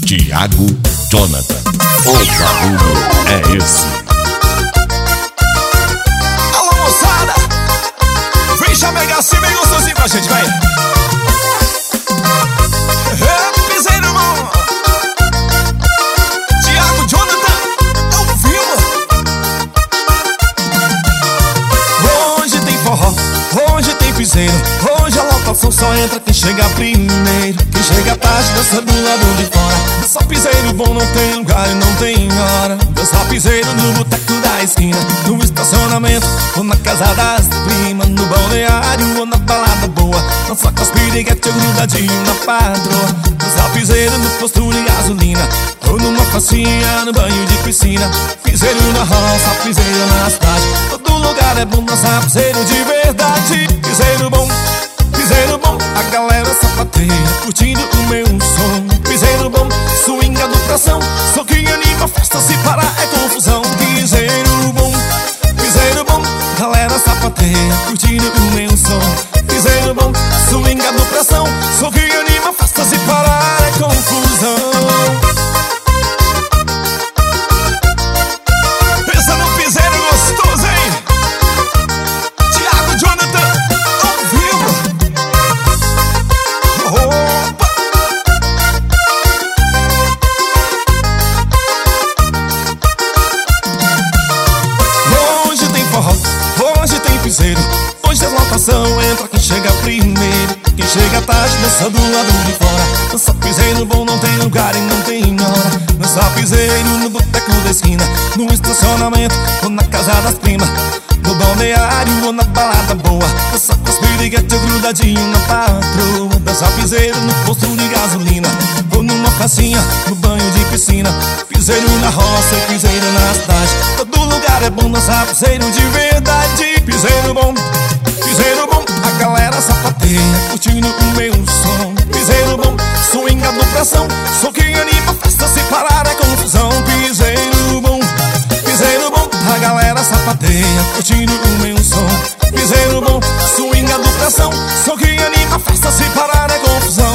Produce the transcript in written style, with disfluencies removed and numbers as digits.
Thiago Jonathan. O barulho é esse. Alô, moçada, vem chamegar assim bem gostosinho pra gente, vai. Piseiro bom, Thiago Jonathan, ao vivo. Hoje tem forró, hoje tem piseiro. Hoje a lotação só entra quem chega primeiro. Quem chega tarde dança do lado de fora. Dança piseiro bom, não tem lugar e não tem hora. Dança piseiro no boteco da esquina, no estacionamento ou na casa das primas, no balneário ou na balada boa. Dança com as piriguetes grudadinho na patroa. Dança piseiro no posto de gasolina ou numa facinha no banho de piscina. Piseiro na roça, piseiro na cidade, todo lugar é bom dançar piseiro de verdade. Piseiro bom, a galera sapateia, curtindo o meu som. Piseiro bom, swinga do tração, só quem anima a festa, se parar é confusão. Piseiro bom, galera sapateia, curtindo o meu som. Piseiro bom, swinga do tração, só quem anima a festa, se parar é confusão. Pensa no piseiro gostoso, hein? Thiago Jonathan, ao vivo. Opa! Hoje tem forró, hoje tem piseiro. Hoje a lotação entra quem chega primeiro. Quem chega tarde dança do lado de fora. Dança piseiro bom, não tem lugar e não tem hora. Dança piseiro no boteco da esquina, no estacionamento ou na casa das primas, no balneário ou na balada boa. Dança com os piriguetes grudadinho na patroa. Dança piseiro no posto de gasolina ou numa facinha no banho de piscina. Piseiro na roça e piseiro na cidade, todo lugar é bom dançar piseiro de verdade. Piseiro bom, a galera sapateia, curtindo o meu som. Piseiro bom, swinga do tração, só quem anima a festa, se parar é confusão. Piseiro bom, a galera sapateia, curtindo o meu som. Piseiro bom, swinga do tração, só quem anima a festa, se parar é confusão.